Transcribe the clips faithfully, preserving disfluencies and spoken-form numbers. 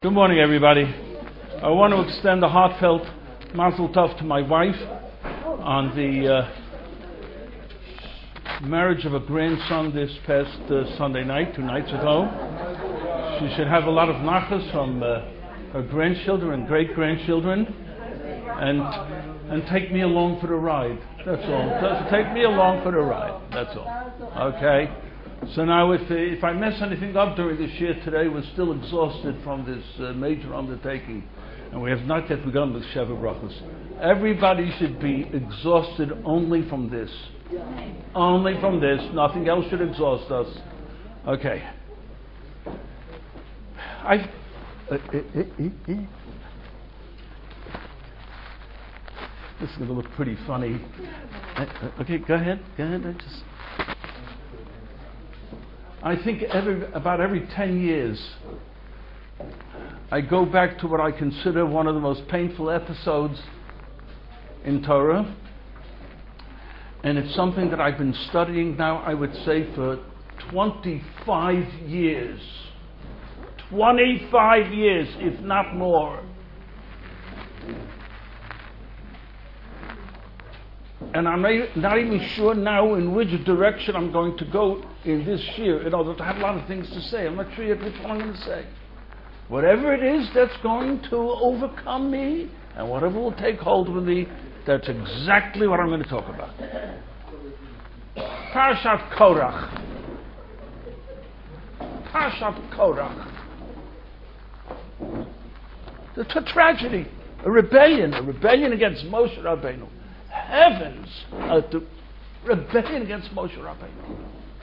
Good morning, everybody. I want to extend a heartfelt mazel tov to my wife on the uh, marriage of a grandson this past uh, Sunday night, two nights ago. She should have a lot of nachas from uh, her grandchildren and great-grandchildren, and and take me along for the ride. That's all. Just take me along for the ride. That's all. Okay. So now, if if I mess anything up during this year today, we're still exhausted from this uh, major undertaking, and we have not yet begun with Sheva Brachos. Everybody should be exhausted only from this. Only from this. Nothing else should exhaust us. Okay. I. Uh, uh, uh, uh, uh. This is going to look pretty funny. Uh, uh, okay, go ahead. Go ahead. I just. I think every, about every ten years, I go back to what I consider one of the most painful episodes in Torah. And it's something that I've been studying now, I would say, for twenty-five years. twenty-five years, if not more. And I'm not even sure now in which direction I'm going to go in this year. In order to have a lot of things to say. I'm not sure yet which one I'm going to say. Whatever it is that's going to overcome me, and whatever will take hold of me, that's exactly what I'm going to talk about. Parashat Korach. Parashat Korach. It's a tragedy. A rebellion. A rebellion against Moshe Rabbeinu. Heavens, uh, the rebellion against Moshe Rabbeinu.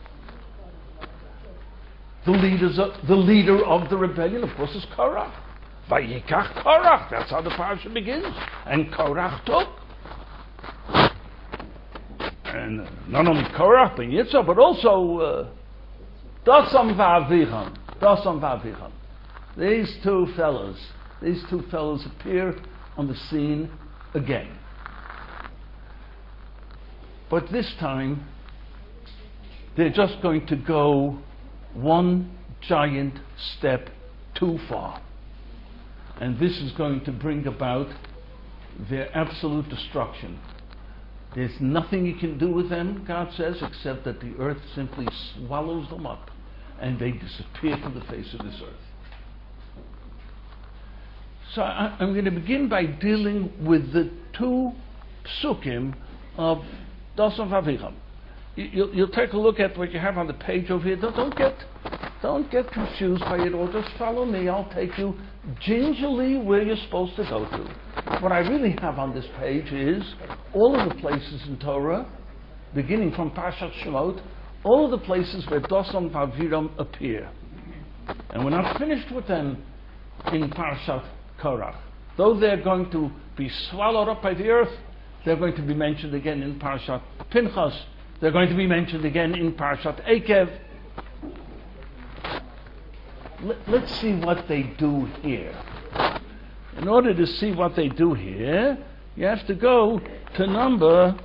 The leaders, of, the leader of the rebellion, of course, is Korach. Vayikach Korach. That's how the parasha begins. And Korach took. And uh, not only Korach, but Yitzhak, but also Dasam va'Avicham. Dasam va'Avicham. These two fellows, these two fellows appear on the scene again. But this time, they're just going to go one giant step too far. And this is going to bring about their absolute destruction. There's nothing you can do with them, God says, except that the earth simply swallows them up and they disappear from the face of this earth. So I, I'm going to begin by dealing with the two psukim of Dasam v'Avicham. You, you'll take a look at what you have on the page over here. Don't, don't get, don't get confused by it all. Just follow me. I'll take you gingerly where you're supposed to go to. What I really have on this page is all of the places in Torah, beginning from Parashat Shemot, all of the places where Dasam v'Avicham appear. And we're not finished with them in Parashat Korach. Though they're going to be swallowed up by the earth, they're going to be mentioned again in Parashat Pinchas. They're going to be mentioned again in Parashat Ekev. Let, let's see what they do here. In order to see what they do here, you have to go to number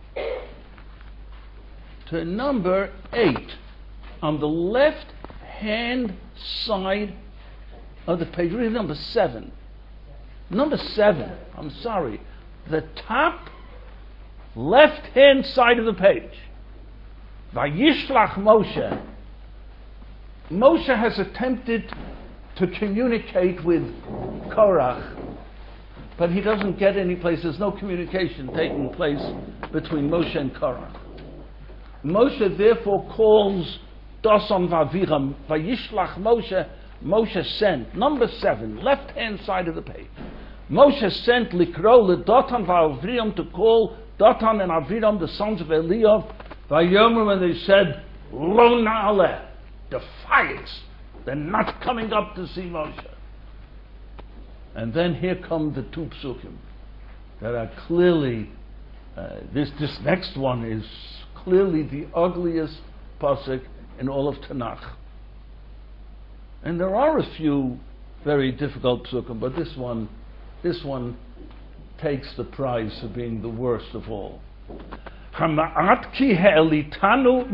to number eight on the left-hand side of the page. Read number seven. Number seven. I'm sorry. The top left-hand side of the page. Vayishlach Moshe. Moshe has attempted to communicate with Korach, but he doesn't get any place. There's no communication taking place between Moshe and Korach. Moshe therefore calls Dasam v'Avicham. Vayishlach Moshe. Moshe sent. Number seven, left-hand side of the page. Moshe sent Likro le Datan v'Aviram to call Datan and Aviram, the sons of Eliyav, Vayomer, when they said, Lo na'aleh, defiance. They're not coming up to see Moshe. And then here come the two psukim that are clearly, uh, this, this next one is clearly the ugliest pasuk in all of Tanakh. And there are a few very difficult psukim, but this one This one takes the prize for being the worst of all.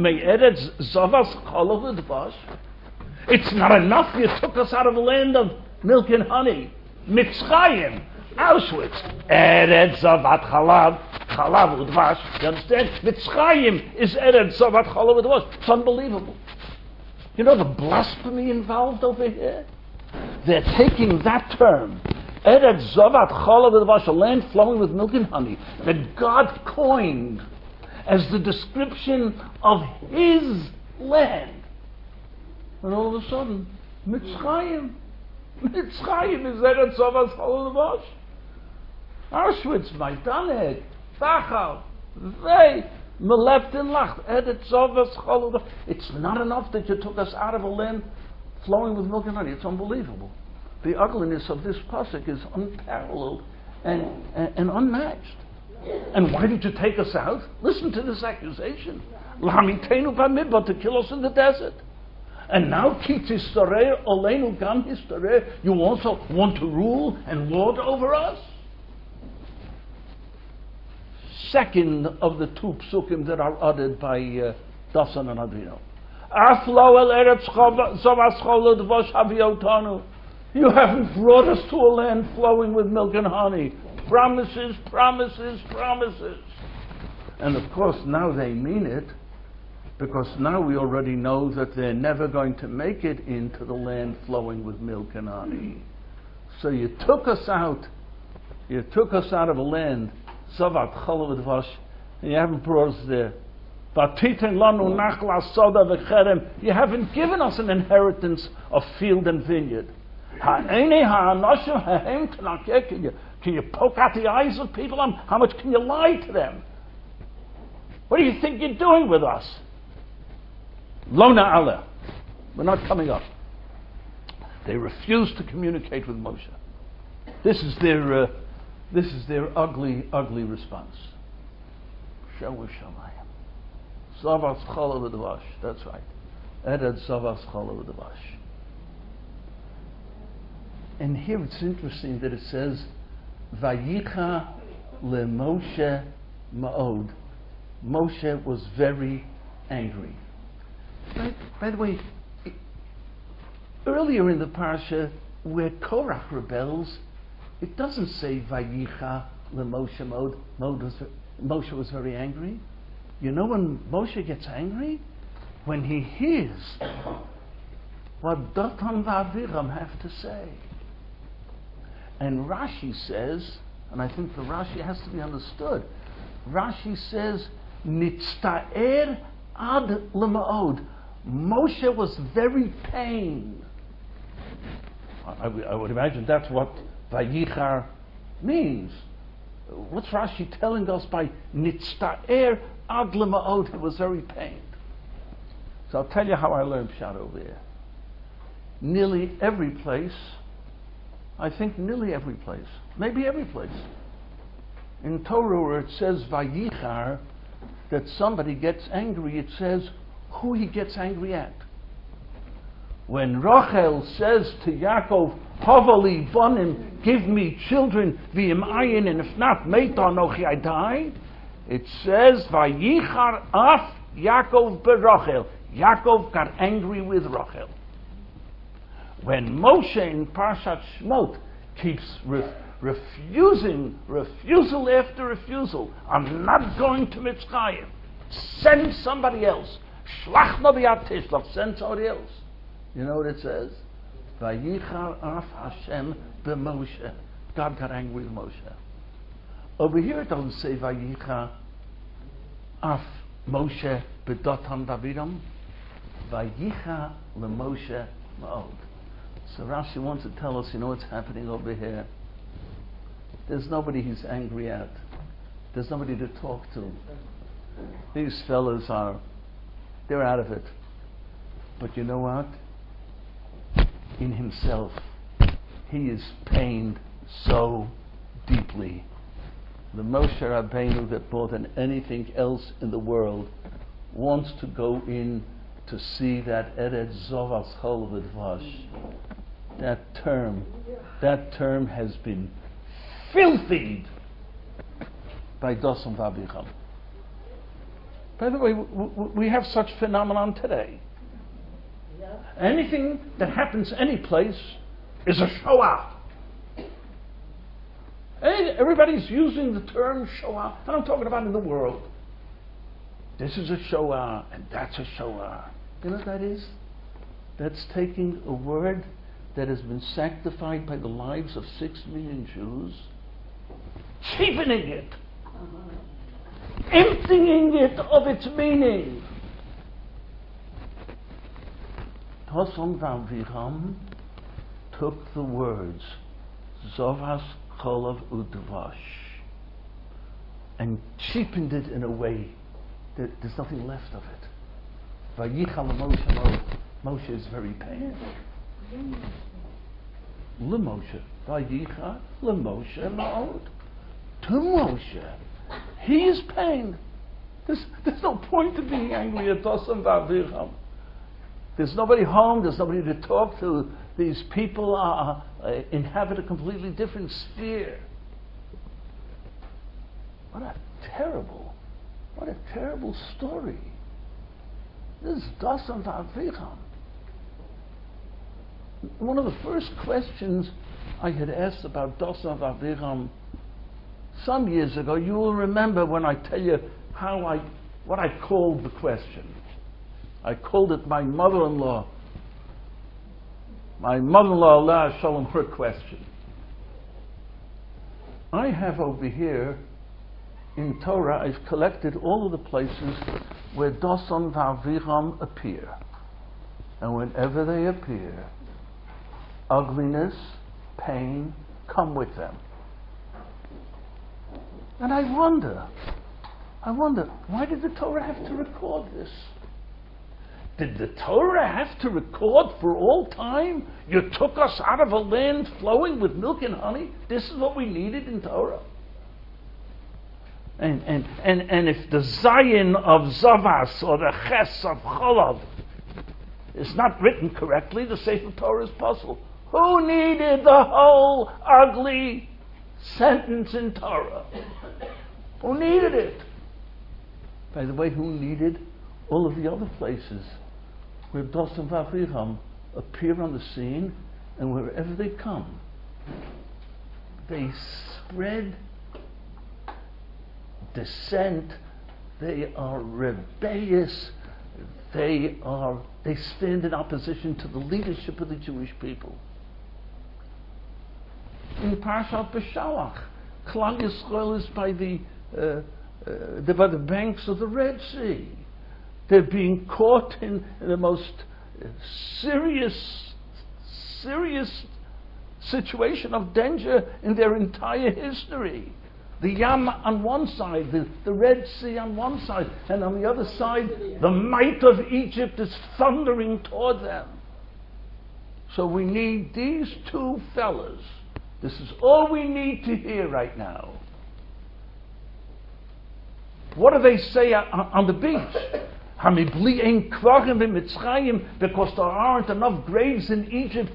It's not enough you took us out of the land of milk and honey. Mitzrayim, Auschwitz, Eretz Zavat Chalav, Chalav Udvash. You understand? Mitzrayim is Eretz Zavat Chalav Udvash. It's unbelievable. You know the blasphemy involved over here? They're taking that term, Eretz Zavat Chalav Udvash, a land flowing with milk and honey, that God coined as the description of His land. And all of a sudden, Mitzrayim, Mitzrayim is Eretz Zavat Chalav Udvash. Auschwitz, Majdanek, Dachau, they, Meleft and Lacht, Eretz Zavat Chalav Udvash. It's not enough that you took us out of a land flowing with milk and honey. It's unbelievable. The ugliness of this pasuk is unparalleled and, and, and unmatched. And why did you take us out? Listen to this accusation. Lahamitenu b'midbar, to kill us in the desert. And now, ki tistareh oleinu gam histareh, you also want to rule and lord over us? Second of the two psukim that are uttered by uh, Dasan and Adrino. Aflo el eretz zavas cholod v'osh haviotanu. You haven't brought us to a land flowing with milk and honey. Promises, promises, promises. And of course now they mean it, because now we already know that they're never going to make it into the land flowing with milk and honey. So you took us out, you took us out of a land, Zavat Chalav Udvash, and you haven't brought us there. You haven't given us an inheritance of field and vineyard. Can you, can you poke out the eyes of people? How much can you lie to them? What do you think you're doing with us? Lona Allah. We're not coming up. They refuse to communicate with Moshe. This is their, uh, this is their ugly, ugly response. Shawu Shamayim. Zavas Chalav Udvash. That's right. Eretz Zavas Chalav Udvash. And here it's interesting that it says, Vayicha le Moshe Ma'od. Moshe was very angry. By, by the way, earlier in the parsha, where Korach rebels, it doesn't say Vayicha le Moshe Ma'od. Moshe was very angry. You know when Moshe gets angry? When he hears what Datan v'Aviram have to say. And Rashi says, and I think the Rashi has to be understood, Rashi says, Nitzta'er ad lema'od. Moshe was very pained. I, I would imagine that's what Vayichar means. What's Rashi telling us by Nitzta'er ad lema'od? He was very pained. So I'll tell you how I learned Pshat over here. Nearly every place, I think nearly every place, maybe every place, in Torah where it says Vayichar, that somebody gets angry, it says who he gets angry at. When Rachel says to Yaakov, Havali bonim, give me children, v'im ayin, and if not, meita anochi, I die, it says Vayichar af Yaakov berachel. Yaakov got angry with Rachel. When Moshe in Parshat Shmot keeps re- refusing, refusal after refusal, I'm not going to Mitzrayim, send somebody else. Shlach no b'yad tishlach, send somebody else. You know what it says? Vayichar af Hashem b'Moshe. God got angry with Moshe. Over here it doesn't say Vayichar af Moshe b'Datan Davidam. Vayichar leMoshe ma'od. So Rashi wants to tell us, you know what's happening over here? There's nobody he's angry at. There's nobody to talk to. These fellas are, they're out of it. But you know what? In himself, he is pained so deeply. The Moshe Rabbeinu, that more than anything else in the world, wants to go in to see that Eretz Zavas Chalav Udvash. That term, that term has been filthied by Dasan v'Avicham. By the way, we have such phenomenon today. Anything that happens any place, is a Shoah. Hey, everybody's using the term Shoah, and I'm talking about in the world. This is a Shoah, and that's a Shoah. You know what that is? That's taking a word that has been sanctified by the lives of six million Jews, cheapening it, emptying it of its meaning. Toson Vaviram took the words Zovas Cholav Udvash and cheapened it in a way that there's nothing left of it. Vayichal Moshe, Moshe is very pained. Le Moshe, Vayicha Le Moshe Ma'od. To Moshe, he is pained. There's, there's no point to being angry at Toson Vaviram. There's nobody home, there's nobody to talk to. These people are, uh, inhabit a completely different sphere. What a terrible, what a terrible story. This is Toson Vaviram. One of the first questions I had asked about Toson Vaviram some years ago, you will remember when I tell you how I, what I called the question. I called it my mother-in-law. My mother-in-law, Allah Shalom, her question. I have over here in Torah, I've collected all of the places where Toson Vaviram appear. And whenever they appear, ugliness, pain come with them. And I wonder, I wonder, why did the Torah have to record this? Did the Torah have to record for all time? You took us out of a land flowing with milk and honey? This is what we needed in Torah? And and and, and if the Zayin of Zavas or the Ches of Cholav is not written correctly, the Sefer Torah is puzzled. Who needed the whole ugly sentence in Torah? Who needed it? By the way, who needed all of the other places where Toson Vaviram appear on the scene, and wherever they come, they spread dissent, they are rebellious, they are they stand in opposition to the leadership of the Jewish people. In Parshat Beshalach, Klal Yisrael is by the uh, uh, by the banks of the Red Sea. They're being caught in, in the most serious, serious situation of danger in their entire history. The Yam on one side, the, the Red Sea on one side, and on the other side, the might of Egypt is thundering toward them. So we need these two fellas. This is all we need to hear right now. What do they say on, on the beach? Because there aren't enough graves in Egypt.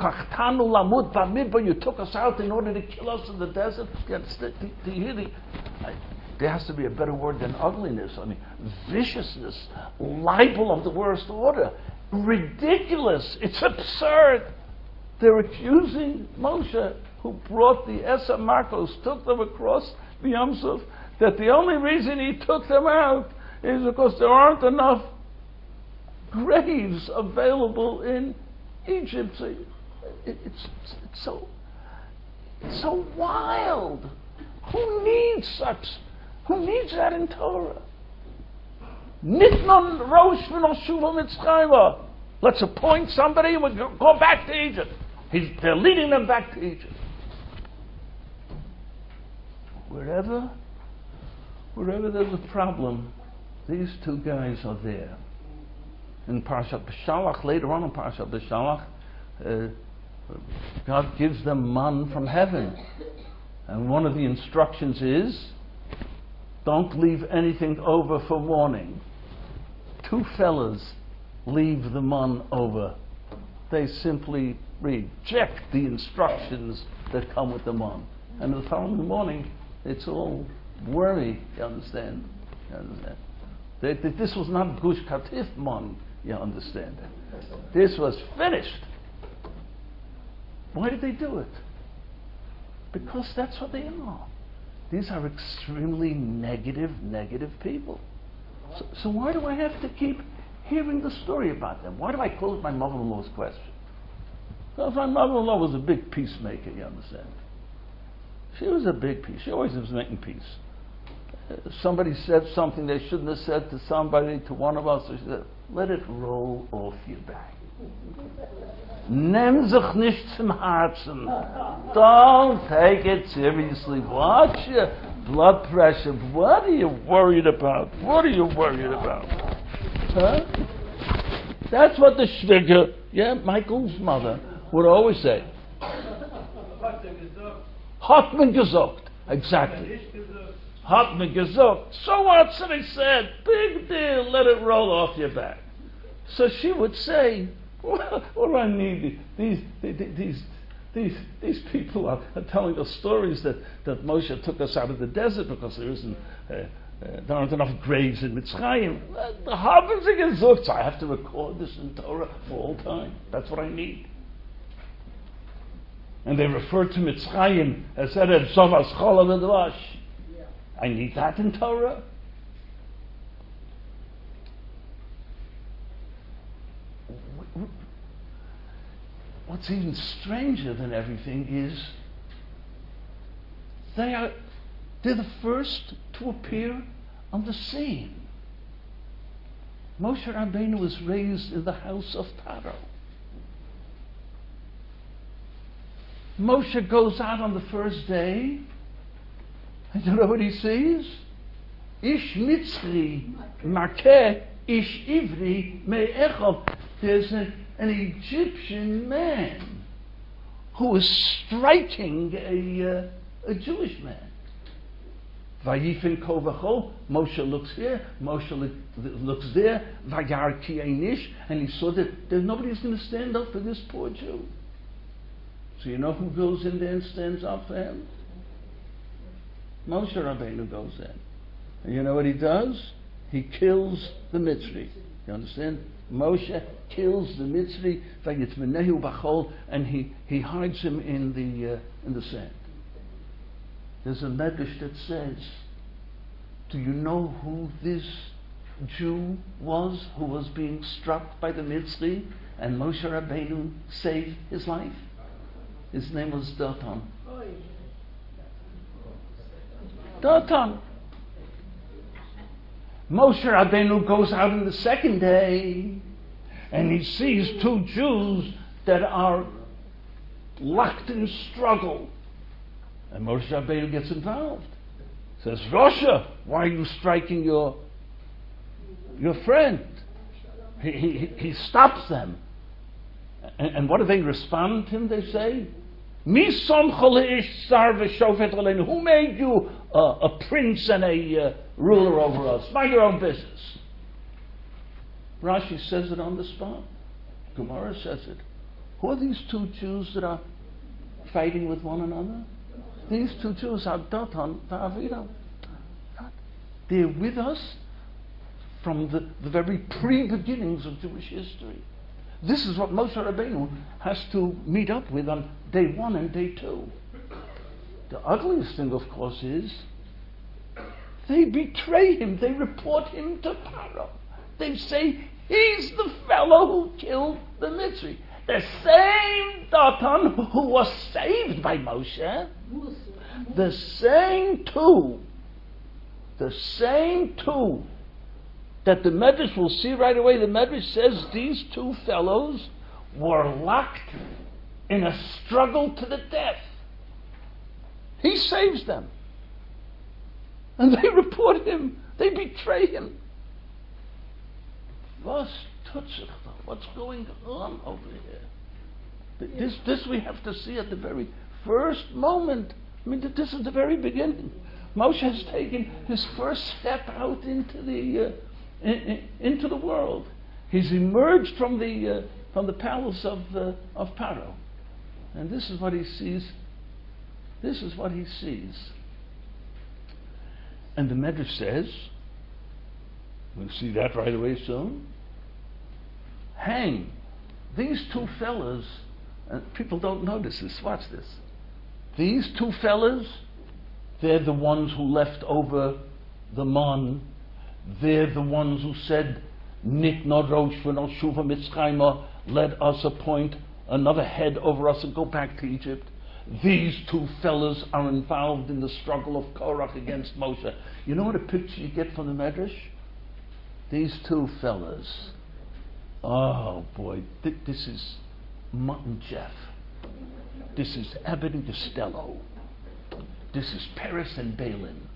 You took us out in order to kill us in the desert. Do you hear the, there has to be a better word than ugliness. I mean, viciousness, libel of the worst order, ridiculous. It's absurd. They're accusing Moshe, who brought the Esa Marcos, took them across the Yam Suf, that the only reason he took them out is because there aren't enough graves available in Egypt. So it, it's, it's so it's so wild. Who needs such? Who needs that in Torah? Nitnon Rosh v'noshuva Mitzrayim. Let's appoint somebody and we'll go back to Egypt. He's, they're leading them back to Egypt. Wherever, wherever there's a problem, these two guys are there. In Parshat Beshalach, later on in Parshat Beshalach, uh, God gives them man from heaven. And one of the instructions is, don't leave anything over for morning. Two fellas leave the man over. They simply reject the instructions that come with the man. And the following morning, it's all worry, you understand? You understand? They, they, this was not Gush Katif man, you understand? This was finished. Why did they do it? Because that's what they are. These are extremely negative, negative people. So, so why do I have to keep hearing the story about them? Why do I call it my mother-in-law's question? Well, my mother-in-law was a big peacemaker, you understand. She was a big peace. She always was making peace. Uh, somebody said something they shouldn't have said to somebody, to one of us. So she said, let it roll off your back. Nimm sich nicht zum Herzen. Don't take it seriously. Watch your blood pressure. What are you worried about? What are you worried about? Huh? That's what the Schwieger, yeah, Michael's mother, would always say. Hat man gesagt. Exactly. Hat man gesagt. So what? So they said, big deal, let it roll off your back. So she would say, well, what do I need? These, these, these, these people are, are telling us stories that, that Moshe took us out of the desert because there isn't, uh, uh, there aren't enough graves in Mitzrayim. The haben sie gesagt. So I have to record this in Torah for all time. That's what I need. And they refer to Mitzrayim as Eretz Sovas Cholam and Dvash. I need that in Torah. What's even stranger than everything is they are they're the first to appear on the scene. Moshe Rabbeinu was raised in the house of Paro. Moshe goes out on the first day, and you know what he sees? Ish Mitzri Makeh Ish Ivri Me'echov. There's a an Egyptian man who is striking a, uh, a Jewish man. Vayifin kovachol, Moshe looks here, Moshe look, looks there, Vayar ki einish, and he saw that there's nobody's going to stand up for this poor Jew. So you know who goes in there and stands up for him? Moshe Rabbeinu goes in. And you know what he does? He kills the Mitzri. You understand? Moshe kills the Mitzri, and he, he hides him in the uh, in the sand. There's a medrash that says, do you know who this Jew was who was being struck by the Mitzri and Moshe Rabbeinu saved his life? His name was Datan. Datan. Moshe Rabbeinu goes out on the second day and he sees two Jews that are locked in struggle. And Moshe Rabbeinu gets involved. Says, Rosha, why are you striking your your friend? He, he, he stops them. And, and what do they respond to him? They say, who made you uh, a prince and a uh, ruler over us? Mind your own business. Rashi says it on the spot. Gemara says it. Who are these two Jews that are fighting with one another? These two Jews are Datan and Aviram. They're with us from the, the very pre-beginnings of Jewish history. This is what Moshe Rabbeinu has to meet up with on day one and day two. The ugliest thing, of course, is they betray him. They report him to Paro. They say he's the fellow who killed the Mitzri. The same Datan who was saved by Moshe, the same two, the same two that the Medrash will see right away. The Medrash says these two fellows were locked in a struggle to the death. He saves them. And they report him. They betray him. Was What's going on over here? This, this we have to see at the very first moment. I mean, this is the very beginning. Moshe has taken his first step out into the uh, in, in, into the world. He's emerged from the uh, from the palace of uh, of Paro, and this is what he sees. This is what he sees. And the Medrash says, we'll see that right away soon. Hang these two fellas And people don't notice this. Watch this. These two fellas, they're the ones who left over the man. They're the ones who said, Nit no rosh v'no shuva mitzrayma, let us appoint another head over us and go back to Egypt. These two fellas are involved in the struggle of Korach against Moshe. You know what a picture you get from the Medrash? These two fellas. Oh boy, th- this is Mutt and Jeff. This is Abbott and Costello. This is Peres and Balin.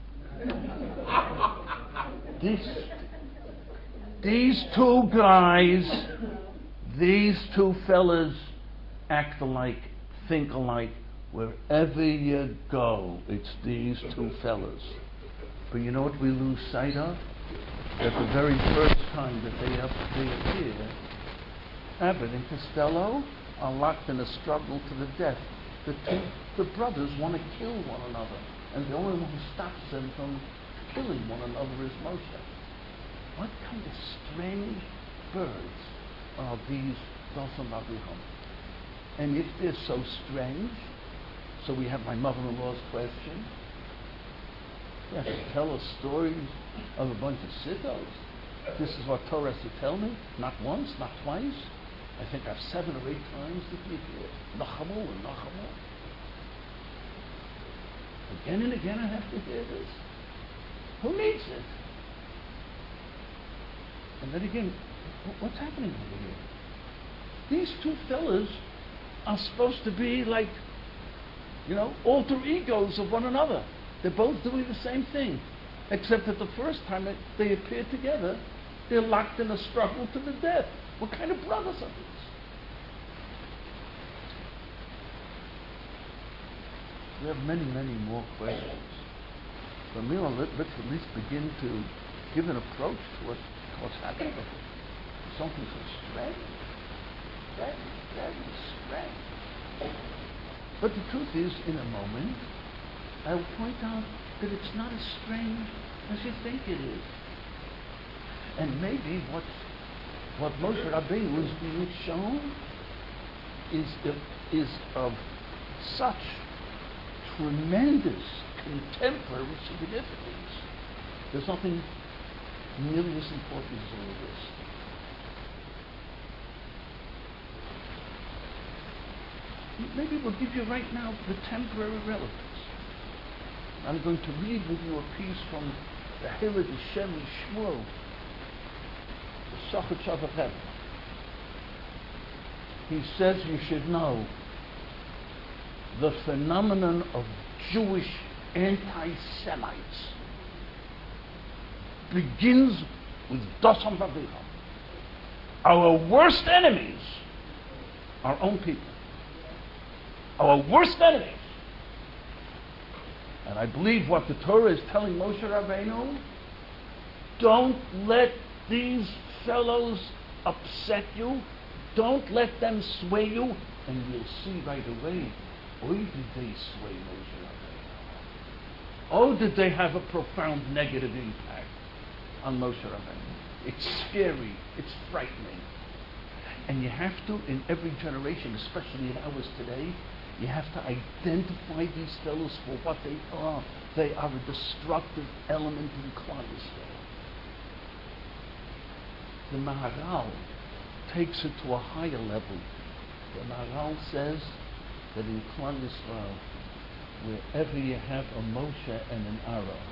This, these two guys, these two fellas act alike, think alike. Wherever you go, it's these two fellas. But you know what we lose sight of? That the very first time that they, up, they appear, Abbott and Costello are locked in a struggle to the death. The two the brothers want to kill one another, and the only one who stops them from killing one another is Moshe. What kind of strange birds are these Dotham Abraham? And if they're so strange, so we have my mother-in-law's question. You have to tell us stories of a bunch of sickos. This is what Torah has to tell me. Not once, not twice. I think I've seven or eight times to hear Nachamu and Nachamu. Again and again I have to hear this. Who needs it? And then again, what's happening over here? These two fellas are supposed to be like, you know, alter egos of one another. They're both doing the same thing. Except that the first time they, they appear together, they're locked in a struggle to the death. What kind of brothers are these? We have many, many more questions. But Mila, let, let's at least begin to give an approach to what, what's happening. Something so strange. Very, very strange. But the truth is, in a moment, I will point out that it's not as strange as you think it is. And maybe what what Moshe Rabbeinu was being shown is is of such tremendous contemporary significance. There's nothing nearly as important as all this. Maybe we'll give you right now the temporary relevance. I'm going to read with you a piece from the Hilad Hashem Shmuel, the Sochet Shavach Rebbe. He says you should know the phenomenon of Jewish anti-Semites begins with Dosam Bavicham. Our worst enemies, our own people. Our worst enemies. And I believe what the Torah is telling Moshe Rabbeinu, don't let these fellows upset you. Don't let them sway you. And you'll see right away, oh, did they sway Moshe Rabbeinu? Oh, did they have a profound negative impact on Moshe Rabbeinu? It's scary. It's frightening. And you have to, in every generation, especially in ours today, you have to identify these fellows for what they are. They are a destructive element in Klal Yisrael. The Maharal takes it to a higher level. The Maharal says that in Klal Yisrael, wherever you have a Moshe and an Aaron,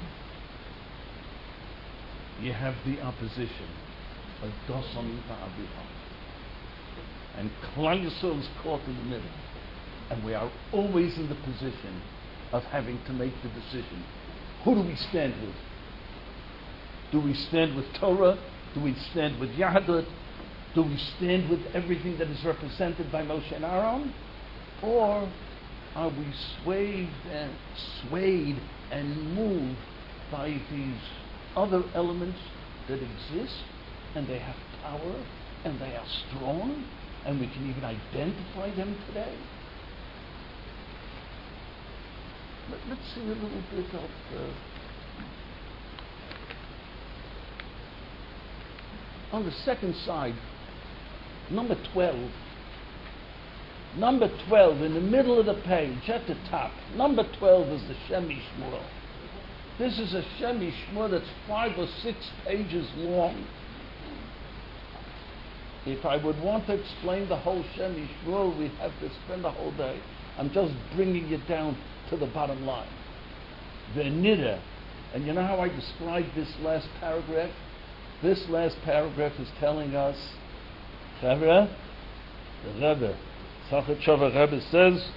you have the opposition of Dosam Va'Avicham. And Klal Yisrael is caught in the middle. And we are always in the position of having to make the decision. Who do we stand with? Do we stand with Torah? Do we stand with Yahadut? Do we stand with everything that is represented by Moshe and Aaron? Or are we swayed and swayed and moved by these other elements that exist, and they have power, and they are strong, and we can even identify them today? Let, let's see a little bit of uh, on the second side, number twelve. Number twelve, in the middle of the page, at the top. Number twelve is the Shem Yishmor. This is a Shem Yishmor that's five or six pages long. If I would want to explain the whole Shem Yishmor, we'd have to spend the whole day. I'm just bringing it down to the bottom line. The Nida. And you know how I described this last paragraph? This last paragraph is telling us, Chavra, the Rebbe, Sachet Shava Rebbe says,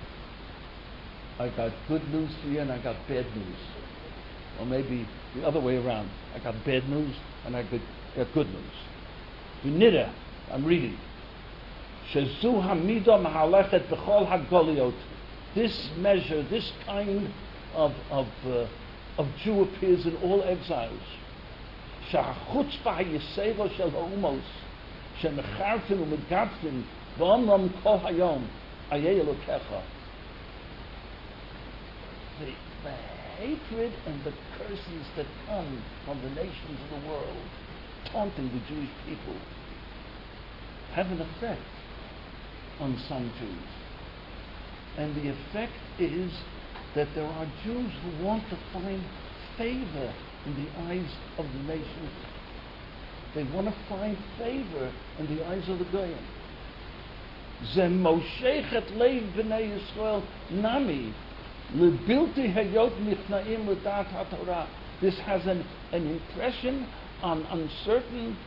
I got good news for you and I got bad news. Or maybe the other way around. I got bad news and I got, got good news. V'nira, I'm reading. Shezu hamidah mahalechet b'chol hagoliot. This measure, this kind of of uh, of Jew appears in all exiles. Sha'chutzpah ha'yiseva shel ha'umos shemecharfin u'medgadfin v'omram kol hayom ayeh Elokecha. The, the hatred and the curses that come from the nations of the world taunting the Jewish people have an effect on some Jews. And the effect is that there are Jews who want to find favor in the eyes of the nations. They want to find favor in the eyes of the Goyim. Ze moshechet leiv b'nei Yisrael nami lebilti hayot nichna'im l'dat haTorah. This has an, an impression on, on certain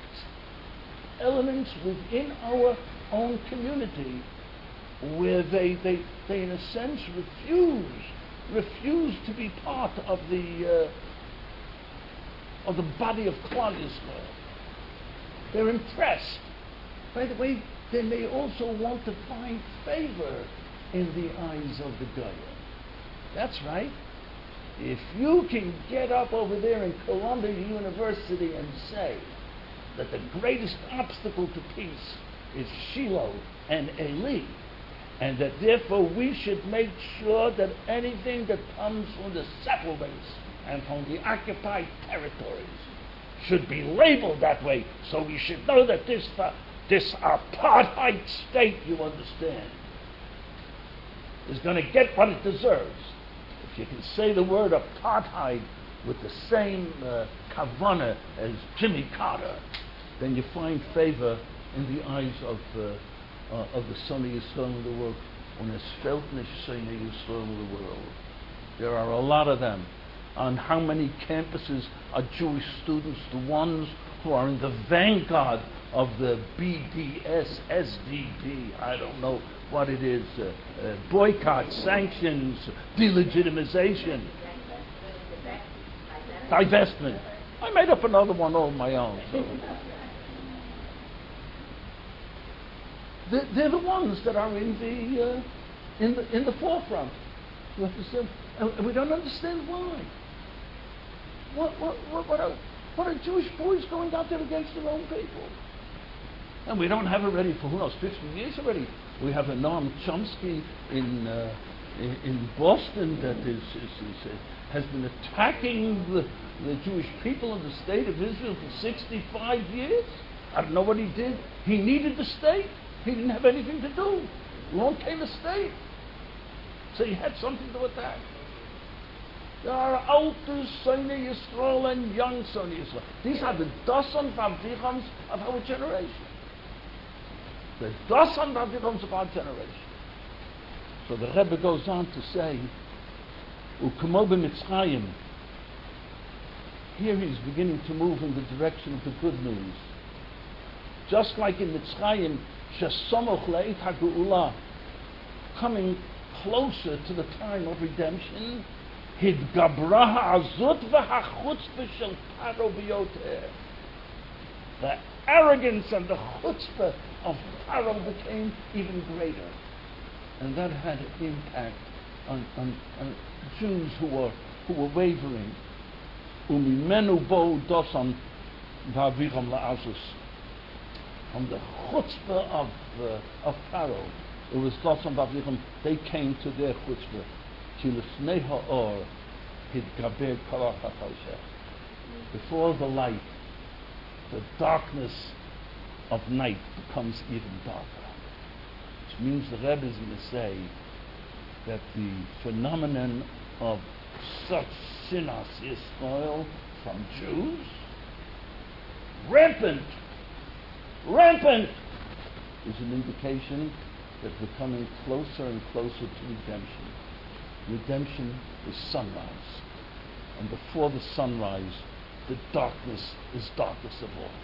elements within our own community where they, they, they in a sense refuse refuse to be part of the uh, of the body of Klal Yisrael. They're impressed. By the way, they may also want to find favor in the eyes of the Goyim. That's right. If you can get up over there in Columbia University and say that the greatest obstacle to peace is Shiloh and Eli, and that therefore we should make sure that anything that comes from the settlements and from the occupied territories should be labeled that way, so we should know that this uh, this apartheid state, you understand, is going to get what it deserves. If you can say the word apartheid with the same uh, kavanah as Jimmy Carter, then you find favor in the eyes of uh, uh, of the Son of Yisrael of the world. On a Steltnish Son of Yisrael of the world. There are a lot of them. On how many campuses are Jewish students, the ones who are in the vanguard of the B D S, S D P, I don't know what it is, uh, uh, boycott, sanctions, delegitimization, divestment. I made up another one all my own. So. They're, they're the ones that are in the uh, in the in the forefront. You understand? And we don't understand why. What what what what are, what are Jewish boys going out there against their own people? And we don't have it ready for who knows fifty years already. We have a Noam Chomsky in uh, in, in Boston that is, is, is uh, has been attacking the, the Jewish people of the state of Israel for sixty-five years. I don't know what he did. He needed the state. He didn't have anything to do. Along came the state. So he had something to attack. There are older Sonei Yisrael and young Sonei Yisrael. These are the Dasan Vavdichams of our generation. The Dasan Vavdichams of our generation. So the Rebbe goes on to say, Ukemo b'Mitzrayim. Here he's beginning to move in the direction of the good news. Just like in Mitzrayim, Shesomoch le'et ha'geula, coming closer to the time of redemption, Hidgabra ha'azut v'ha'chutzpah shel Paro b'yoter. The arrogance and the chutzpah of Paro became even greater. And that had an impact on, on, on Jews who were who were wavering. Umimenu bo dosan v'avicham la'azus. From the chutzpah of uh, of Paro, it was dosan v'avicham. They came to their chutzpah. Kilifnei ha'or hidgaber kol ha'choshech. Before the light, the darkness of night becomes even darker. It's means the Rebbe is going to say that the phenomenon of such sinas Yisrael from Jews, rampant, rampant, is an indication that we're coming closer and closer to redemption. Redemption is sunrise, and before the sunrise, the darkness is darkest of all.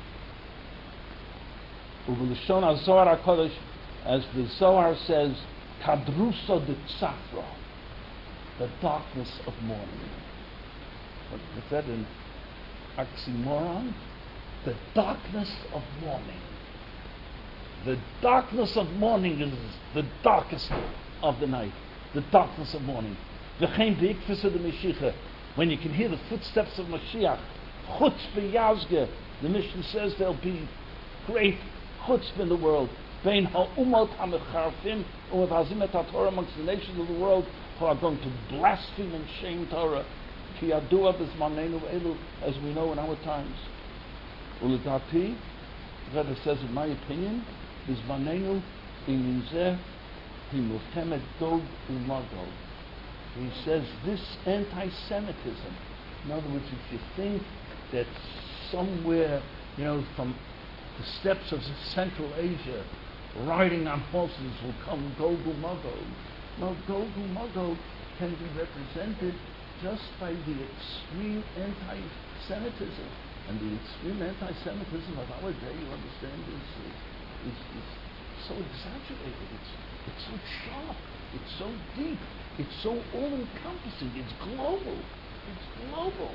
Uvelishon HaZohar HaKodesh, as the Zohar says, Kadrusa de Tzafra, the darkness of morning. What is that, an oxymoron? The darkness of morning. The darkness of morning is the darkest of the night. The darkness of morning. V'chein v'ikfis of the Mashiach. When you can hear the footsteps of Mashiach, chutz b'yazge, the Mishnah says there'll be great chutzpah in the world. Bein ha'umot ha'mecharfim u'mevazim et ha'Torah, amongst the nations of the world who are going to blaspheme and shame Torah. Ki yadua b'zmanenu elu, as we know in our times. U'ledati, the Rebbe says, in my opinion, b'zmanenu iminzeh himulchemet Gog u'Magog. He says this anti-Semitism, in other words, if you think that somewhere, you know, from the steppes of Central Asia, riding on horses will come Gog u'Magog. No, Gog u'Magog can be represented just by the extreme anti-Semitism. And the extreme anti-Semitism of our day, you understand, is, is, is so exaggerated. It's, it's so sharp. It's so deep. It's so all-encompassing. It's global. It's global.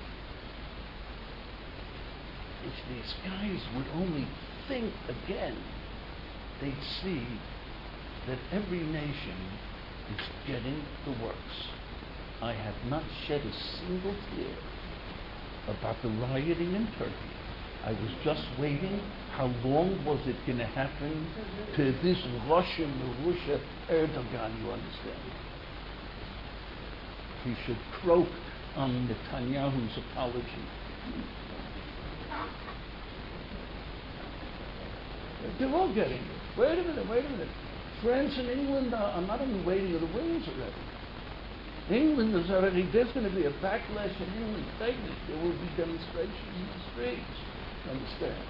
If these guys would only think again, they'd see that every nation is getting the works. I have not shed a single tear about the rioting in Turkey. I was just waiting. How long was it going to happen to this Russian Russia Erdogan, you understand? He should croak on Netanyahu's apology. They're all getting it. Wait a minute, wait a minute. France and England are, are not only waiting in the wings already. England is already, there's going to be a backlash in England. There will be demonstrations in the streets. Understand?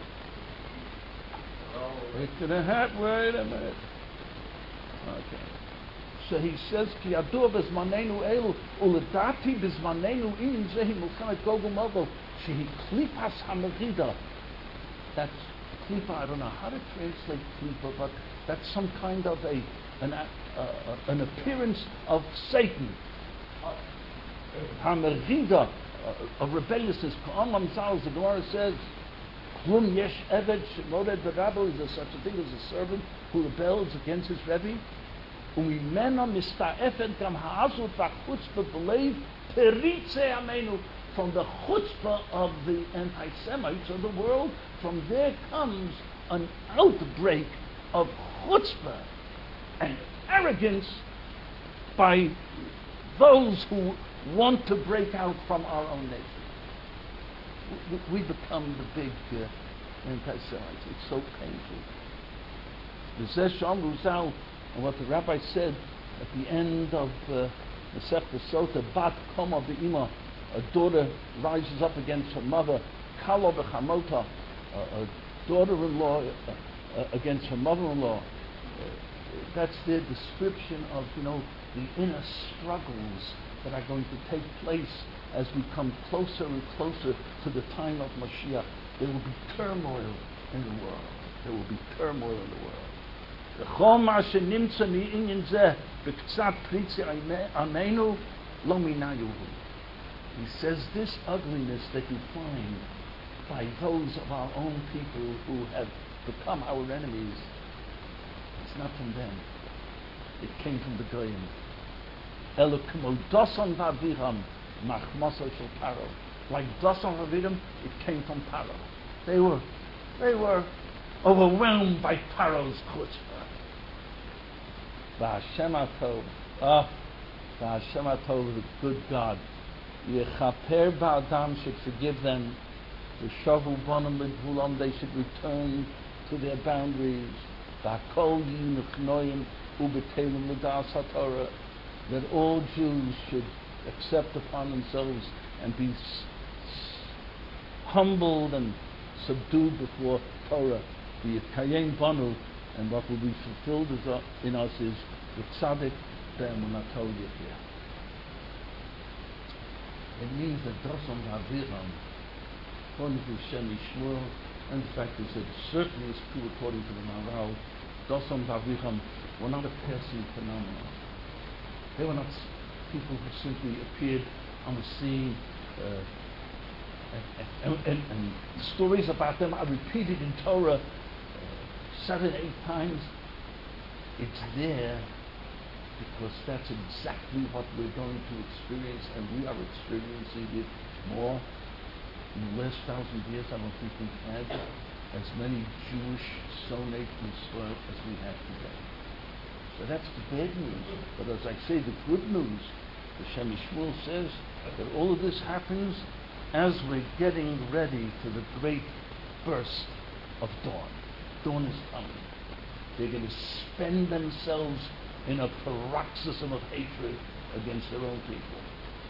Oh. It's going to happen. Wait a minute. Okay. So he says, Ki yadua b'zmanenu elu, uledati b'zmanenu in zehi mulchamet Gog u'Magog, shehi klipas hamerida. That's klipa. I don't know how to translate klipa, but that's some kind of a an, uh, uh, an appearance of Satan. Hamerida, uh, of rebelliousness. Ka'amam Zal, the Gemara says, Klum yesh eved shemored b'rabo, is there such a thing as a servant who rebels against his Rebbe? Umimena mista'efet gam ha'azut v'chutzpah b'leiv peritze amenu. From the chutzpah of the anti-Semites of the world, from there comes an outbreak of chutzpah and arrogance by those who want to break out from our own nation. We, we become the big uh, anti-Semites. It's so painful. The Zeh Zal, and what the rabbi said at the end of uh, the Masechta Sota, Bat Koma Be'ima, a daughter rises up against her mother, Kalo B'chamota, a daughter-in-law uh, uh, against her mother-in-law. Uh, that's their description of, you know, the inner struggles that are going to take place as we come closer and closer to the time of Mashiach. There will be turmoil in the world. There will be turmoil in the world. He says this ugliness that you find by those of our own people who have become our enemies, it's not from them. It came from the Goyim. Like Dasan Ravidim, it came from Paro. They were, they were overwhelmed by Paro's chutzpah. V'Hashem HaTov, ah, V'Hashem HaTov, the good God, Yechaper Ba'adam, should forgive them. V'Shavu Bonam L'Gvulam, they should return to their boundaries. V'hakol yiyu nechnoim u'b'teilum l'das haTorah, that all Jews should accept upon themselves and be s- s- humbled and subdued before Torah, the Kayem Banu, and what will be fulfilled is, uh, in us is the tzaddik be'emunatol yechia. It means that Dosom Haviram, according to Shemi Shmuel, and in fact, it certainly is true according to the Maharal, Dosom Haviram were not a passing phenomenon. They were not people who simply appeared on the scene, uh, and, and, and, and stories about them are repeated in Torah uh, seven, eight times. It's there because that's exactly what we're going to experience, and we are experiencing it more. In the last thousand years, I don't think we've had as many Jewish sonate Mitzvot as we have today. So that's the bad news. But as I say, the good news, the Shemi Shmuel says that all of this happens as we're getting ready for the great burst of dawn. Dawn is coming. They're going to spend themselves in a paroxysm of hatred against their own people.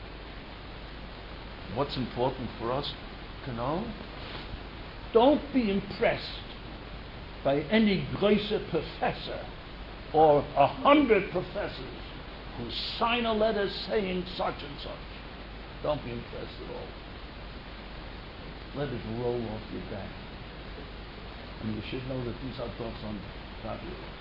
What's important for us to know? Don't be impressed by any größer professor or a hundred professors who sign a letter saying such and such. Don't be impressed at all. Let it roll off your back. And you should know that these are thoughts on fabulous.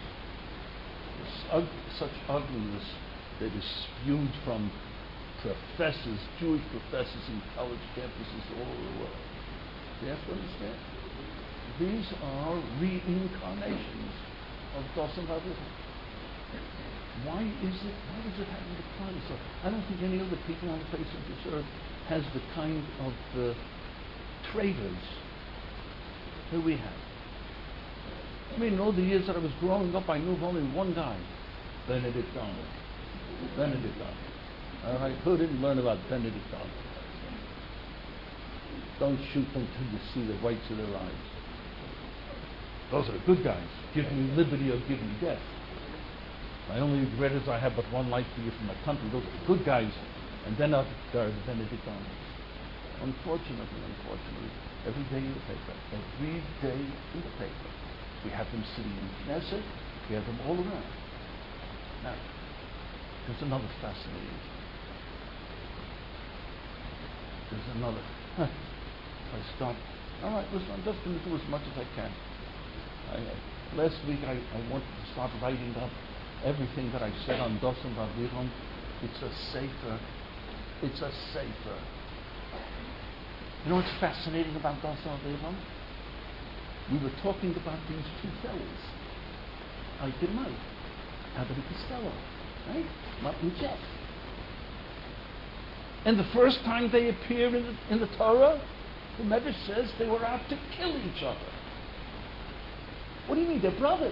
Such ugliness that is spewed from professors, Jewish professors in college campuses all over the world. You have to understand. These are reincarnations of Dosim Haviram. Why is it, why does it happen to decline so? I don't think any other people on the face of this earth has the kind of uh, traitors that we have. I mean, in all the years that I was growing up, I knew of only one guy, Benedict Arnold. Benedict Arnold. And I couldn't learn about Benedict Arnold. Don't shoot them till you see the whites of their eyes. Those are the good guys. Give me liberty or give me death. My only regret is I have but one life to give for my country. Those are the good guys. And then there are the Benedict Arnolds. Unfortunately, unfortunately, every day in the paper, every day in the paper, we have them sitting in Knesset, we have them all around. Now, there's another fascinating thing. There's another. Huh, I stop. All right, listen, I'm just going to do as much as I can. I, uh, last week I, I wanted to start writing up everything that I said on Dosim Haviram. It's a sefer. It's a sefer. You know what's fascinating about Dosim Haviram? We were talking about these two fellows. Ike and Mike. Abbott and Costello. Right? Mike and Jeff. And the first time they appear in the, in the Torah, the Medrash says they were out to kill each other. What do you mean? They're brothers.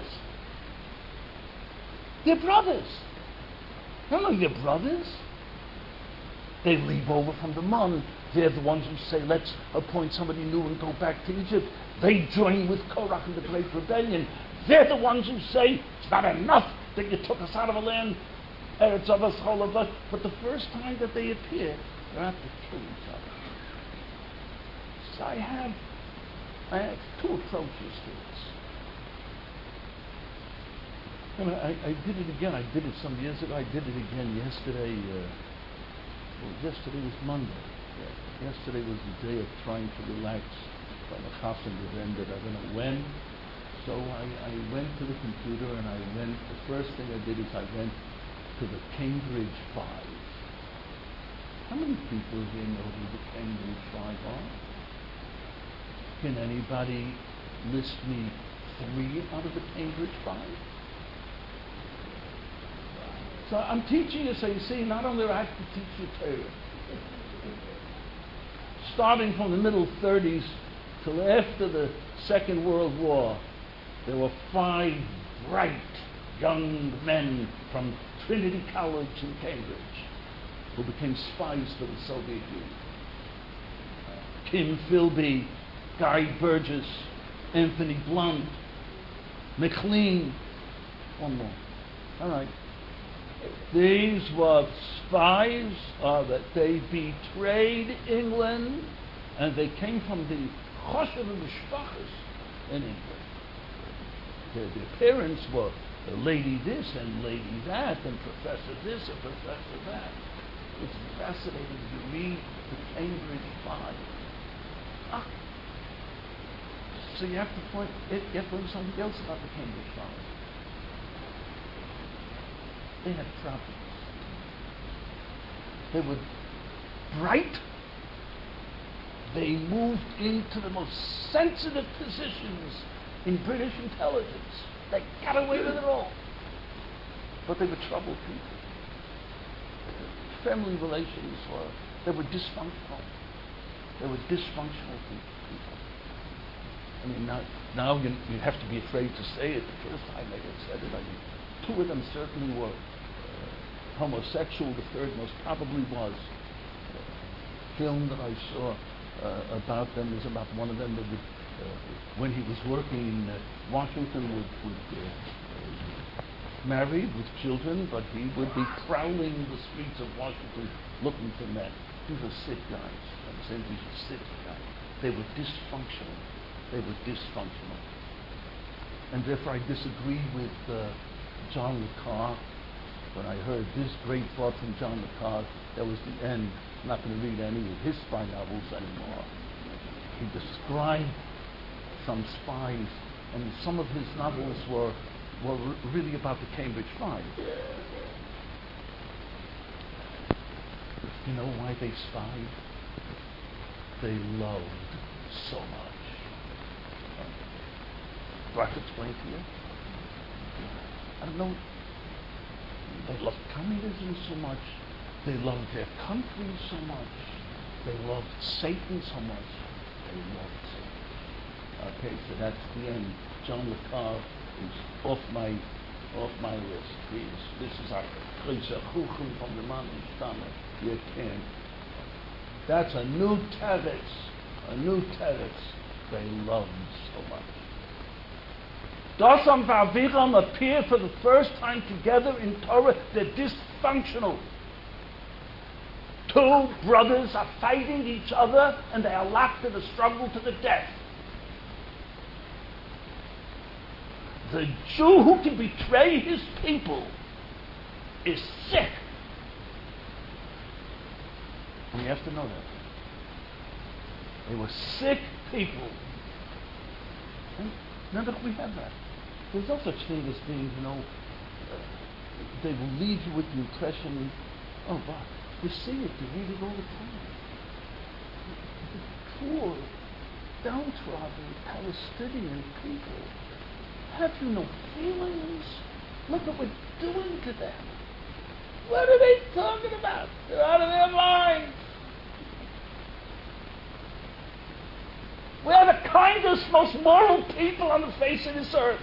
They're brothers. No, no, they're brothers. They leave over from the Mon. They're the ones who say, let's appoint somebody new and go back to Egypt. They join with Korach in the Great Rebellion. They're the ones who say, it's not enough that you took us out of a land, Eretz of us, Holabah. But the first time that they appear, they're out to kill each other. So I have, I have two approaches to this. And I, I did it again. I did it some years ago. I did it again yesterday. Uh, well, yesterday was Monday. Yeah. Yesterday was the day of trying to relax from a chassan that ended. I don't know when. So I, I went to the computer and I went. The first thing I did is I went to the Cambridge Five. How many people here know who the Cambridge Five are? Can anybody list me three out of the Cambridge Five? So I'm teaching you, so you see, not only do I have to teach you Torah, starting from the middle thirties till after the Second World War, there were five bright young men from Trinity College in Cambridge who became spies for the Soviet Union. Kim Philby, Guy Burgess, Anthony Blunt, McLean. One more. All right. These were spies uh, that they betrayed England, and they came from the Choshev Mishpachas in England. Their, their parents were lady this and lady that, and professor this and professor that. It's fascinating to read the Cambridge Files. Ah. So you have to point, you have to learn something else about the Cambridge Files. They had problems. They were bright. They moved into the most sensitive positions in British intelligence. They got away with it all. But they were troubled people. Family relations were, they were dysfunctional. They were dysfunctional people. I mean, now, now you, you have to be afraid to say it. The first time they had said it, I mean, two of them certainly were uh, homosexual. The third most probably was. A film that I saw uh, about them is about one of them that would, uh, when he was working in uh, Washington, would, would uh, uh, married with children, but he would be prowling the streets of Washington looking for men. These were sick guys. I'm saying these were sick guys. They were dysfunctional. They were dysfunctional. And therefore I disagree with uh, John Le Carre. When I heard this great thought from John Le Carre, that was the end. I'm not going to read any of his spy novels anymore. He described some spies, and some of his novels were, were really about the Cambridge Files. You know why they spied? They loved so much. Do I have to explain to you? I don't know. They loved communism so much. They loved their country so much. They loved Satan so much. They loved Satan. Okay, so that's the end. John Le Carre is off my off my list. Please, this is our Chuchum from the mountain stomach. You can. That's a new teretz. A new teretz. They loved so much. Dosam v'Aviram appear for the first time together in Torah. They're dysfunctional. Two brothers are fighting each other, and they are locked in a struggle to the death. The Jew who can betray his people is sick. And you have to know that. They were sick people. And none of we have that. There's no such thing as being, you know, uh, they will leave you with the impression, oh, wow, you see it, you read it all the time. The poor, downtrodden Palestinian people. Have you no feelings? Look what we're doing to them. What are they talking about? They're out of their minds. We are the kindest, most moral people on the face of this earth.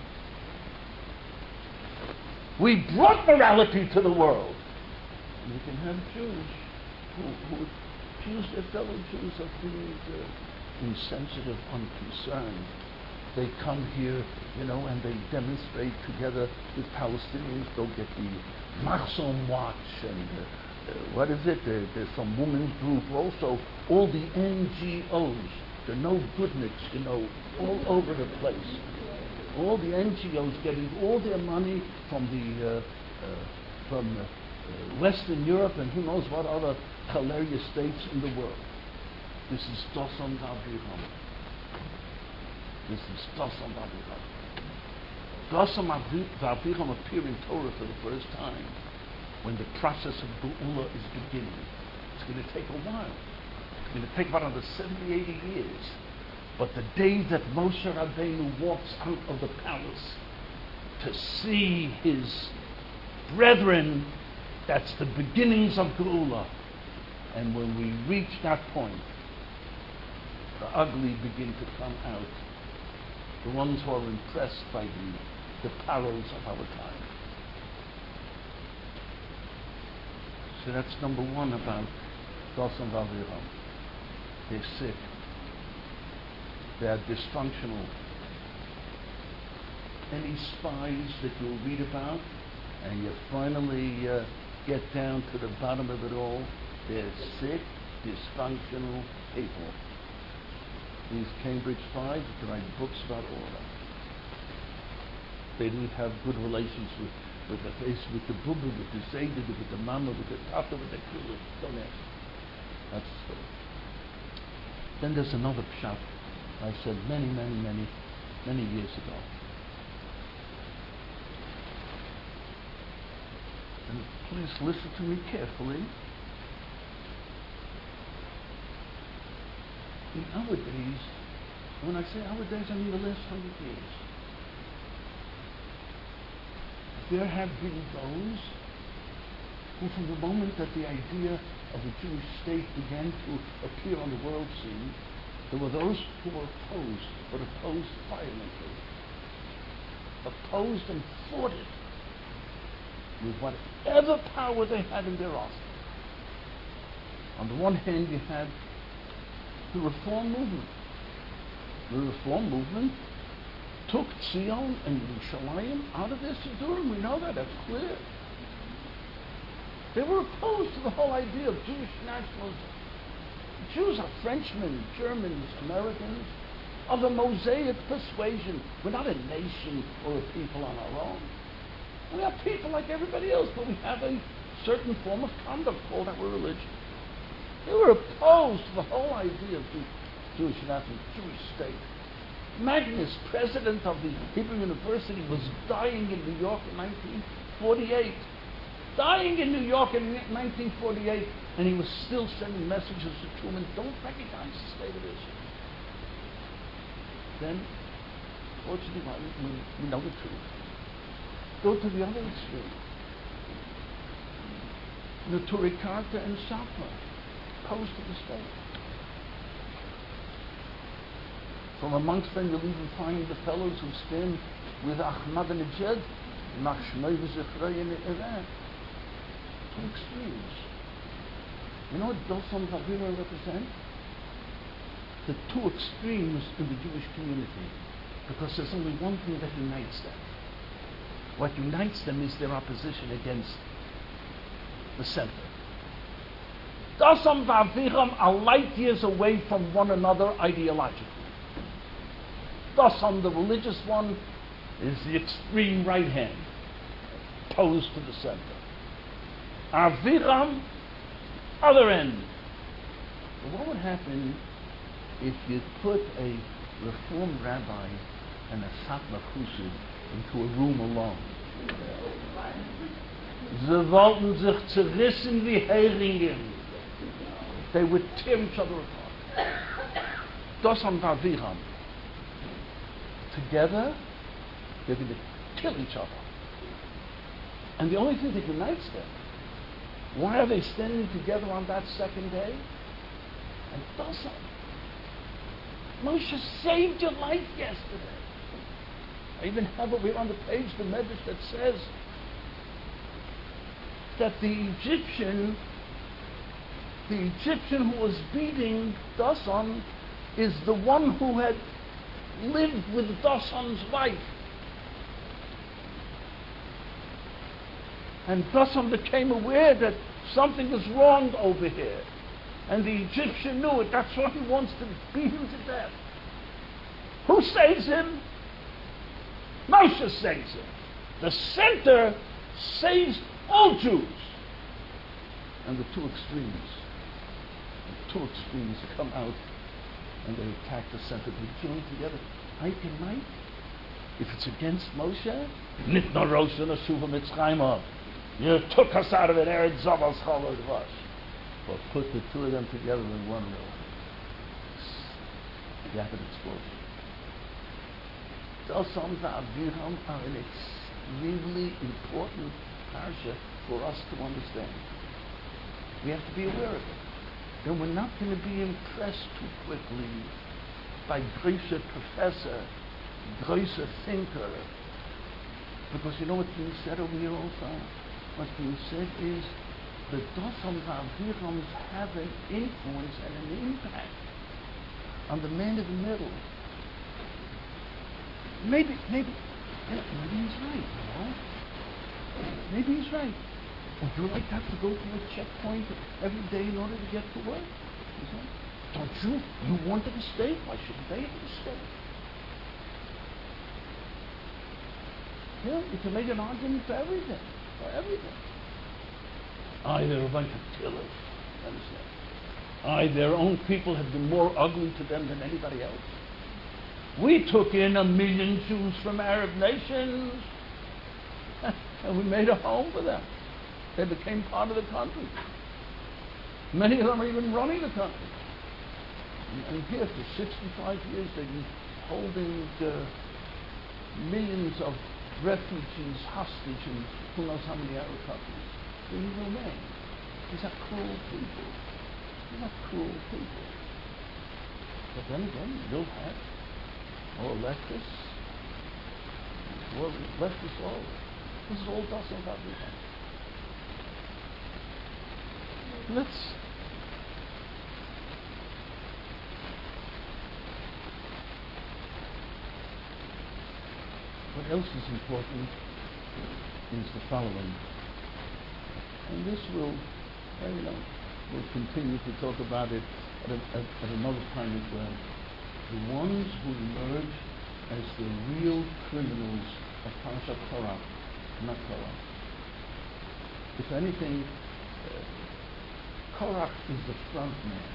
We brought morality to the world. You can have Jews who, who accuse their fellow Jews of being uh, insensitive, unconcerned. They come here, you know, and they demonstrate together with Palestinians. They'll get the Mahsom Watch and uh, uh, what is it? There, there's some women's group also. All the N G Os. There are no goodniks, you know, all over the place. All the N G Os getting all their money from the uh, uh, from uh, uh, Western Europe and who knows what other hilarious states in the world. This is Dosam v'Aviram. This is Dosam v'Aviram. Dosam v'Aviram appear in Torah for the first time when the process of Geula is beginning. It's going to take a while. It's going to take about another seventy, eighty years. But the day that Moshe Rabbeinu walks out of the palace to see his brethren, that's the beginnings of Geula. And when we reach that point, the ugly begin to come out. The ones who are impressed by the, the paros of our time. So that's number one about Dosam v'Aviram. They're sick. They are dysfunctional. any spies that you'll read about, and you finally uh, get down to the bottom of it all. They're sick, dysfunctional people. These Cambridge Five could write books about all of them. They didn't have good relations with, with the face, with the booba, with the zayda, with the mama, with the tata, with the kula. Don't ask. That's the story. Then there's another pshat I said many, many, many, many years ago. And please listen to me carefully. In our days, when I say our days, I mean the last hundred years, there have been those who, from the moment that the idea of a Jewish state began to appear on the world scene, there were those who were opposed, but opposed violently, opposed and fought it with whatever power they had in their arsenal. On the one hand, you had the Reform movement. The Reform movement took Zion and Yerushalayim out of their Siddurim. We know that, that's clear. They were opposed to the whole idea of Jewish nationalism. Jews are Frenchmen, Germans, Americans, of a Mosaic persuasion. We're not a nation or a people on our own. We are people like everybody else, but we have a certain form of conduct called our religion. They were opposed to the whole idea of the Jewish national, Jewish state. Magnus, president of the Hebrew University, was dying in New York in nineteen forty-eight. Dying in New York in nineteen forty-eight, and he was still sending messages to Truman, don't recognize the state of Israel. Then, fortunately, we, we know the truth. Go to the other extreme. Neturei Karta and Satmar, opposed to the state. From amongst them, you'll even find the fellows who stand with Ahmadinejad, Machshmei v'Zichrei in Iran. Two extremes. You know what Dosan Vavira represent? The two extremes in the Jewish community. Because there's only one thing that unites them. What unites them is their opposition against the center. Dosan Vaviram are light years away from one another ideologically. Dosan, the religious one, is the extreme right hand, opposed to the center. Aviram, other end. But what would happen if you put a Reform rabbi and a Satmar Chassid into a room alone? Sie wollten sich zerrissen wie Heringen. They would tear each other apart. Dosan Vaviram. Together, they're going to kill each other. And the only thing that unites them, why are they standing together on that second day? And Dosan, Moshe saved your life yesterday. I even have over here on the page the medrash that says that the Egyptian, the Egyptian who was beating Dosan is the one who had lived with Dosan's wife. And Dosan became aware that something is wrong over here. And the Egyptian knew it. That's why he wants to beat him to death. Who saves him? Moshe saves him. The center saves all Jews. And the two extremes, the two extremes come out and they attack the center. They join together, eye in night. If it's against Moshe, Nitna Rosh and Ashuva Mitzrayim, you took us out of it, Eretz Zavas Chalod Vash. But put the two of them together in one room. Rapid explosion. Dosan Va'aviram are an extremely important parsha for us to understand. We have to be aware of it. Then we're not going to be impressed too quickly by Grosser Professor, Grosser Thinker. Because you know what's being said over here also? What's being said is the Dosan Va'avirams have an influence and an impact on the man in the middle. Maybe, maybe, Yeah, maybe he's right, you know? Maybe he's right. Would you like to have to go through a checkpoint every day in order to get to work? You know? Don't you? You wanted to stay. Why shouldn't they have to stay? Yeah, you can make an argument for everything. For everything. Aye, they're a bunch of killers. Understand? Aye, their own people have been more ugly to them than anybody else. We took in a million Jews from Arab nations, and we made a home for them. They became part of the country. Many of them are even running the country. And, and here, for sixty-five years, they've been holding uh, millions of refugees hostage in who knows how many Arab countries. They remain. These are cruel people. They're not cruel people. But then again, you'll have more leftists. Well, leftists all. This is all doesn't about everything. Let's what else is important is the following. And this will, uh, you know, we'll continue to talk about it at, a, at, at another time as well. The ones who emerge as the real criminals of Parashat Korach, not Korach. If anything, uh, Korach is the front man.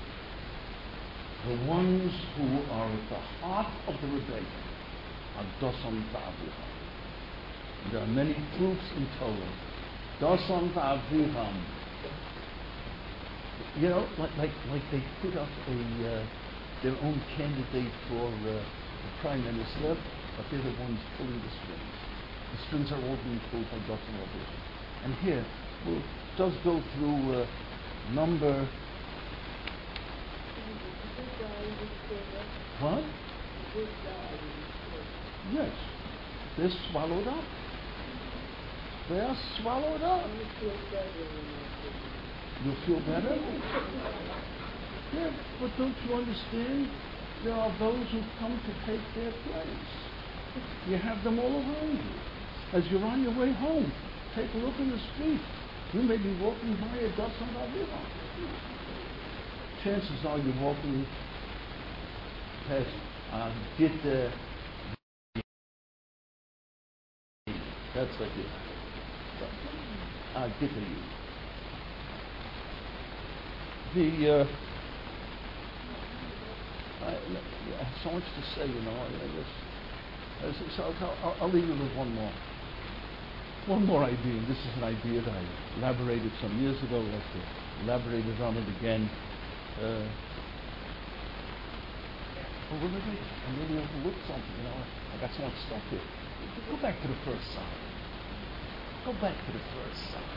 The ones who are at the heart of the rebellion are Dosan va'Avraham. There are many proofs in Torah. Dosan va'Avraham. You know, like, like, like they put up a uh, their own candidate for uh, the prime minister, but they're the ones pulling the strings. The strings are all being pulled by Dosan va'Avraham. And here, we'll just go through uh, number. What? Yes. They're swallowed up. They are swallowed up. You feel better? Yeah, but don't you understand? There are those who come to take their place. You have them all around you. As you're on your way home, take a look in the street. You may be walking by a dozen Avila. Chances are you're walking past uh, Gitta. That's like it. Uh, Gitta. The uh, I, I have so much to say, you know. I, I just, so I'll, I'll leave you with one more. One more idea. This is an idea that I elaborated some years ago. I'd like to elaborate on it again. Uh, oh, wait, wait, wait. I really overlooked something. You know, I got so much stuff here. Go back to the first side. Go back to the first side.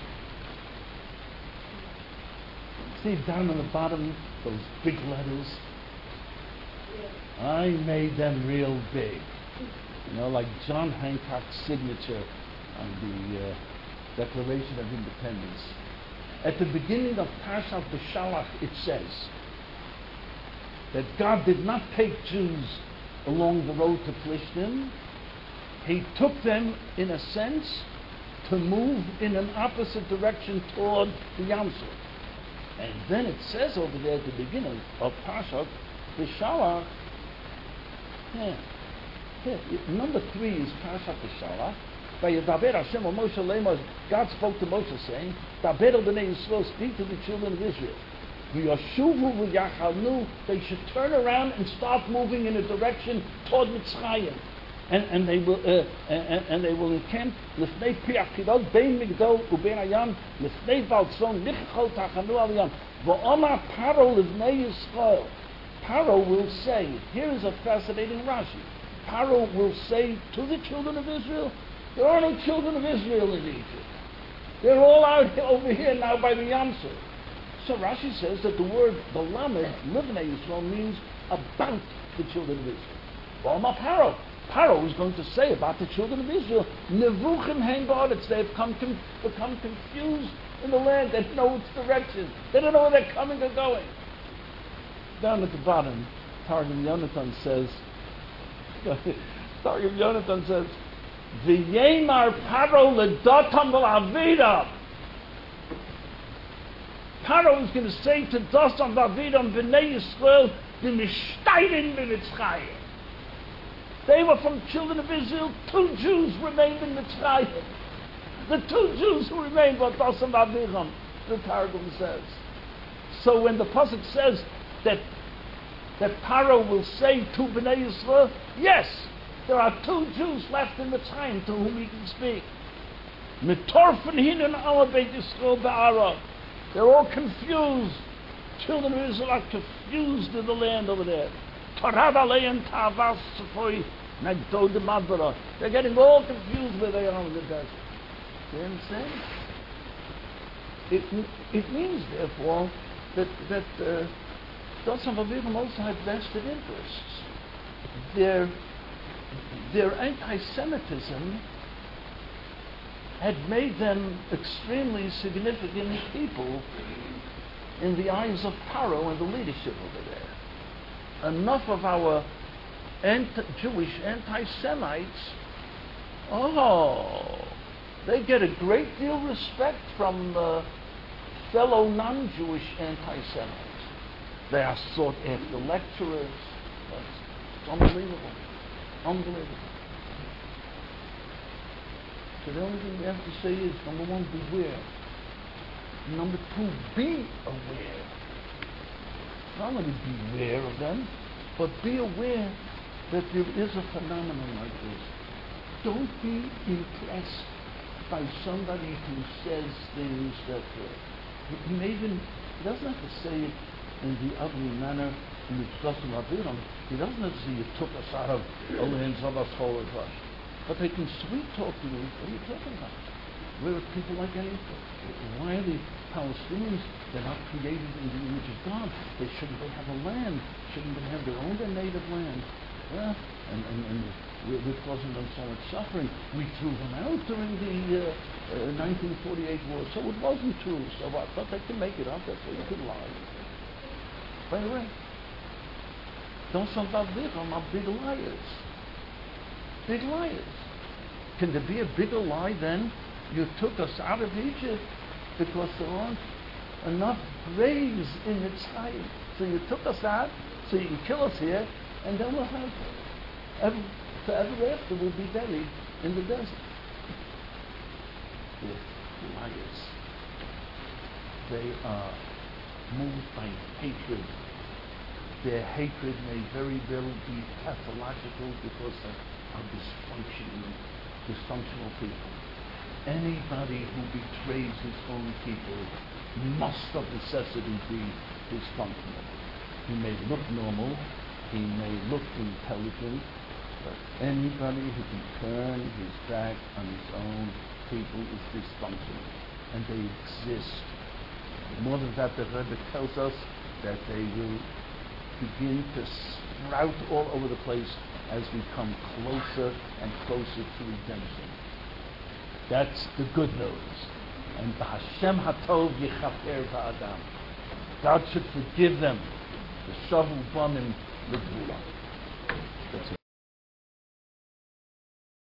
See down on the bottom, those big letters? I made them real big. You know, like John Hancock's signature on the uh, Declaration of Independence. At the beginning of Parashat Beshalach, it says that God did not take Jews along the road to Plishtim. He took them, in a sense, to move in an opposite direction toward the Yam Suf. And then it says over there at the beginning of Parashat Beshalach, yeah, yeah, number three is Parashat Beshalach. Vayedaber Hashem or Moshe Lemos, God spoke to Moshe saying, Daber el bnei Yisrael, speak to the children of Israel. V'yashuvu v'yachalnu, they should turn around and start moving in a direction toward Mitzrayim. And, and they will uh, and, and they will encamp l'fnei Piach Hidod bein Migdol ubein Hayam l'fnei Valtzon nichchol tachanu al Yam v'omar Paro l'bnei Yisrael. Paro will say, here is a fascinating Rashi. Paro will say to the children of Israel, there are no children of Israel in Egypt. They're all out over here now by the Yam Suf. So Rashi says that the word the Lamed, Livnei Yisrael, means about the children of Israel. V'omar Paro. Paro is going to say about the children of Israel, Nevuchim hein ba'aretz, they have come com- become confused in the land. They don't know its direction. They don't know where they're coming or going. Down at the bottom, Targum Yonatan says, Targum Yonatan says, V'yemar Paro ledotam v'avidam. Paro is going to say to Dotam v'avidam b'nei Yisrael b'mishtayim b'mitzrayim. They were from children of Israel. Two Jews remained in Mitzrayim. The two Jews who remained were Dotam v'avidam, the Targum says. So when the pasuk says that that Paro will say to Bnei Yisrael, yes, there are two Jews left in Mitzrayim to whom he can speak. Mitorfen hinen ala Beit Yisrael ba'ara. They're all confused. Children of Israel are confused in the land over there. Torad aleim ta'avas tzefoi nagdo demadbara. They're getting all confused where they are in the desert. Do you understand? It, it means, therefore, that that uh, Dotam v'avidam also had vested interests. Their their anti-Semitism had made them extremely significant people in the eyes of Paro and the leadership over there. Enough of our anti- Jewish anti-Semites, oh, they get a great deal of respect from uh, fellow non-Jewish anti-Semites. They are sought after lecturers. It's unbelievable. Unbelievable. So the only thing we have to say is, number one, beware. Number two, be aware. Not only beware of them, but be aware that there is a phenomenon like this. Don't be impressed by somebody who says things that uh, he may even, he doesn't have to say it in the ugly manner in which Dotam v'avidam. He doesn't have to say, you took us out of the lands of us whole of us. But they can sweet talk to you. What are you talking about? We're people like anything. Why are the Palestinians? They're not created in the image of God. They shouldn't they have a land? Shouldn't they have their own their native land? Yeah? And, and, and we're, we're causing them so much suffering. We threw them out during the uh, uh, nineteen forty-eight war, so it wasn't true. So what? But they can make it up. That's why you can lie. By the way, don't sometimes live on my big liars. Big liars. Can there be a bigger lie than you took us out of Egypt because there aren't enough graves in Mitzrayim? So you took us out so you can kill us here, and then we'll have ever, forever after we'll be buried in the desert. They're liars. They are moved by hatred. Their hatred may very well be pathological because of are dysfunctional, dysfunctional people. Anybody who betrays his own people must of necessity be dysfunctional. He may look normal, he may look intelligent, but anybody who can turn his back on his own people is dysfunctional. And they exist. More than that, the Rebbe tells us that they will begin to sprout all over the place as we come closer and closer to redemption. That's the good news. And B'Hashem Hatov Yichaper Ba'adam. God should forgive them. The Shavu Banim L'Gvula. That's it.